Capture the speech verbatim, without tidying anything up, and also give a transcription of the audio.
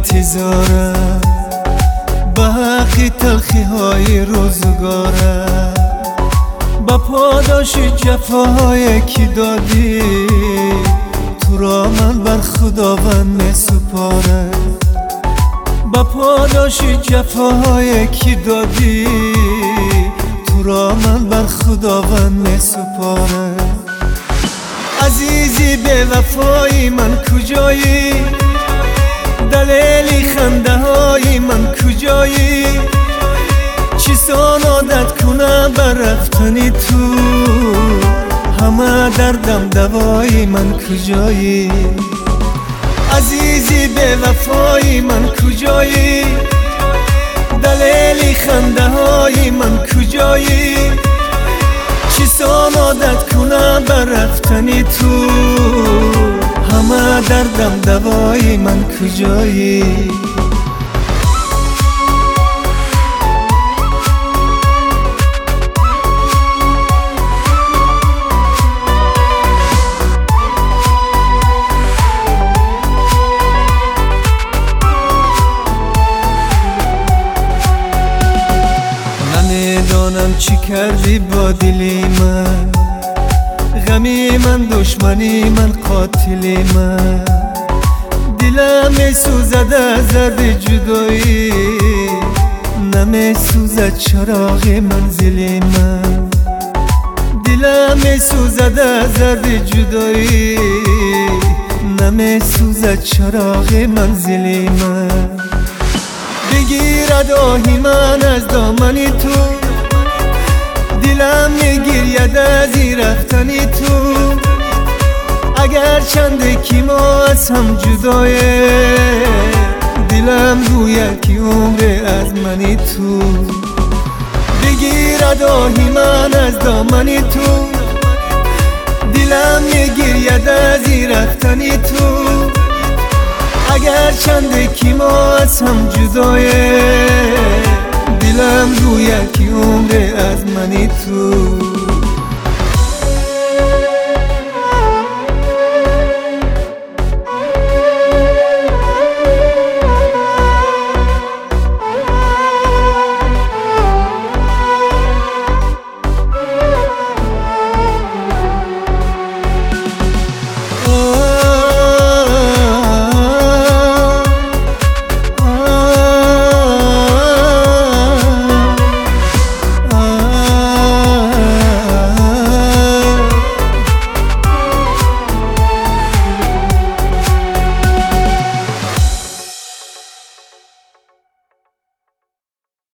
انتظارم، به حق تلخی های روزگارم، با پاداش جفاهای کی دادی تو را من بر خداوند می سپارم. با پاداش جفاهای کی دادی تو را من بر خداوند می سپارم. عزیزی به وفای من کجایی؟ دلیل خنده های من کجایی؟ چیسان عادت کنم بر رفتنی تو، همه دردم دوای من کجایی؟ عزیزی به وفای من کجایی؟ دلیل خنده های من کجایی؟ چیسان عادت کنم بر رفتنی تو، همه دردم دوای من کجایی؟ نمیدانم چی کردی با دلی من، غمی من دشمنی من قاتلی من، دلم می سوزد از درد جدایی، نمی سوزد چراغ منزلی من، دلم می سوزد از درد جدایی، نمی سوزد چراغ منزلی من. بگیرد آهی من از دامنی تو، دلم میگیرید از این رفتنی تو، اگر چند کی ما از هم جدایه، دلم گوید که عمر از منی تو. بگیرد آهی من از دامنی تو، دلم میگیرید از این رفتنی تو، اگر چند کی ما از هم جدایه، دلم گوید که عمر از منی تو.